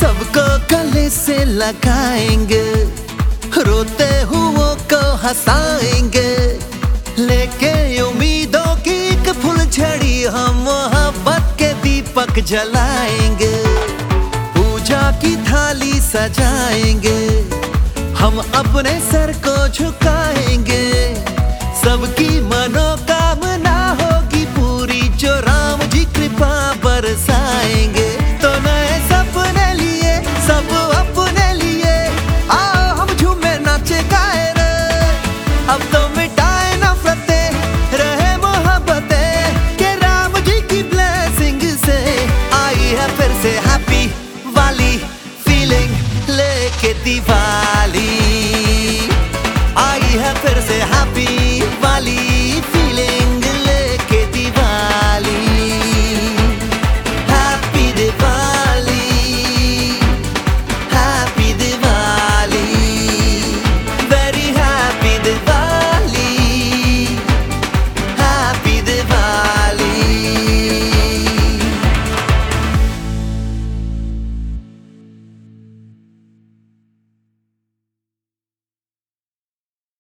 सबको गले से लगाएंगे, रोते हुओं को हंसाएंगे, लेके उम्मीदों की एक फुलझड़ी हम मोहब्बत के दीपक जलाएंगे। पूजा की थाली सजाएंगे, हम अपने सर को झुकाएंगे, सबकी मनोकामना होगी पूरी जो राम जी कृपा बरसाएंगे। तो नए सपने लिए सब अपने लिए, आओ हम झूमे नाचे गाए रे, अब तो मिटाए नफरतें रहे मोहब्बतें, के राम जी की ब्लेसिंग से आई है फिर से हैप्पी वाली फीलिंग, लेके दीवार